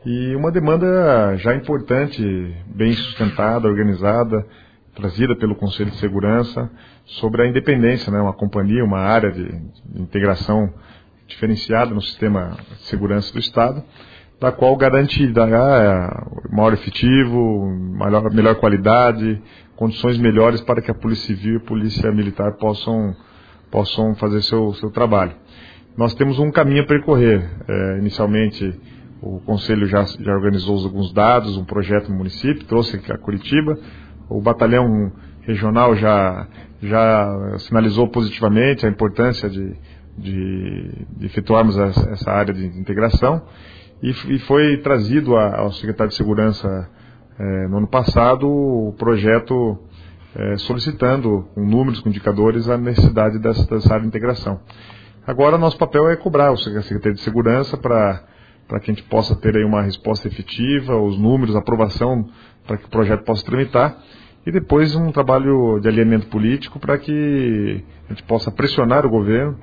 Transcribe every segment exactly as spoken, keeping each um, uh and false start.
E uma demanda já importante, bem sustentada, organizada, trazida pelo Conselho de Segurança, sobre a independência, né, uma companhia, uma área de, de integração diferenciada no sistema de segurança do Estado, da qual garantirá maior efetivo, maior, melhor qualidade, condições melhores para que a Polícia Civil e a Polícia Militar possam, possam fazer seu, seu trabalho. Nós temos um caminho a percorrer. É, inicialmente, o Conselho já, já organizou alguns dados, um projeto no município, trouxe aqui a Curitiba. O batalhão regional já, já sinalizou positivamente a importância de, de, de efetuarmos essa, essa área de integração. E, e foi trazido a, ao secretário de Segurança é, no ano passado o projeto é, solicitando, com números, com indicadores, a necessidade dessa, dessa área de integração. Agora, nosso papel é cobrar o secretário de Segurança para para que a gente possa ter aí uma resposta efetiva, os números, a aprovação para que o projeto possa tramitar, e depois um trabalho de alinhamento político para que a gente possa pressionar o governo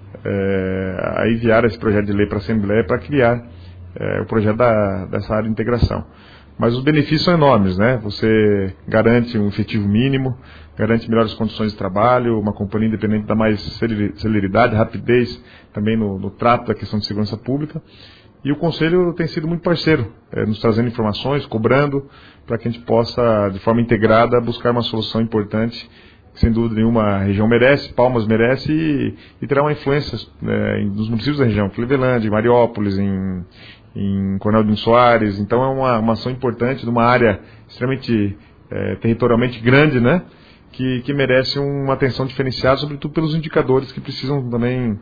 é, a enviar esse projeto de lei para a Assembleia para criar é, o projeto da, dessa área de integração. Mas os benefícios são enormes, né? Você garante um efetivo mínimo, garante melhores condições de trabalho, uma companhia independente dá mais celeridade, rapidez também no, no trato da questão de segurança pública. E o Conselho tem sido muito parceiro, é, nos trazendo informações, cobrando, para que a gente possa, de forma integrada, buscar uma solução importante, que sem dúvida nenhuma a região merece, Palmas merece, e, e terá uma influência é, nos municípios da região, Clevelândia, em Mariópolis, em, em Coronel Dino Soares. Então é uma, uma ação importante de uma área extremamente é, territorialmente grande, né, que, que merece uma atenção diferenciada, sobretudo pelos indicadores que precisam também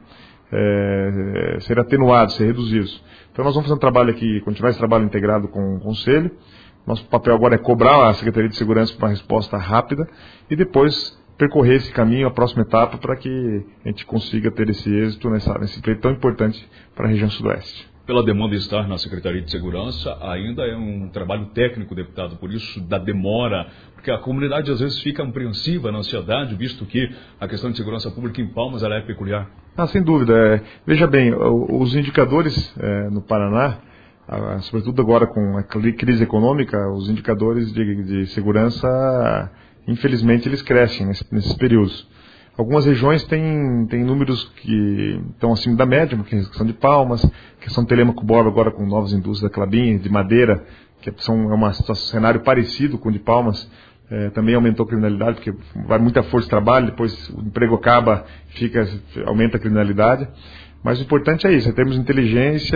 é, ser atenuados, ser reduzidos. Então nós vamos fazer um trabalho aqui, continuar esse trabalho integrado com o Conselho. Nosso papel agora é cobrar a Secretaria de Segurança para uma resposta rápida e depois percorrer esse caminho, a próxima etapa, para que a gente consiga ter esse êxito nessa, nesse pleito tão importante para a região sudoeste. Pela demanda estar na Secretaria de Segurança, ainda é um trabalho técnico, deputado, por isso da demora, porque a comunidade às vezes fica apreensiva na ansiedade, visto que a questão de segurança pública em Palmas ela é peculiar. Ah, sem dúvida. É, veja bem, os indicadores é, no Paraná, a, sobretudo agora com a crise econômica, os indicadores de, de segurança, infelizmente, eles crescem nesse, nesses períodos. Algumas regiões têm, têm números que estão acima da média, porque a questão de Palmas, a questão de Telêmaco-Borba agora com novas indústrias da Clabin, de madeira, que são, é uma, um cenário parecido com o de Palmas. É, também aumentou a criminalidade, porque vai muita força de trabalho, depois o emprego acaba, fica, aumenta a criminalidade. Mas o importante é isso, é termos inteligência,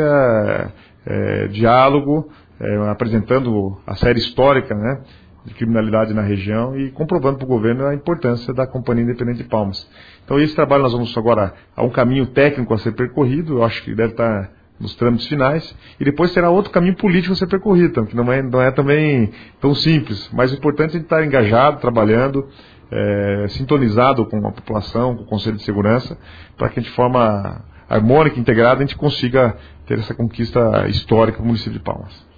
é, diálogo, é, apresentando a série histórica, né, de criminalidade na região e comprovando para o governo a importância da Companhia Independente de Palmas. Então esse trabalho nós vamos agora a um caminho técnico a ser percorrido, eu acho que deve estar nos trâmites finais, e depois terá outro caminho político a ser percorrido, que não é, não é também tão simples, mas o importante é a gente estar engajado, trabalhando, é, sintonizado com a população, com o Conselho de Segurança, para que de forma harmônica, integrada, a gente consiga ter essa conquista histórica no município de Palmas.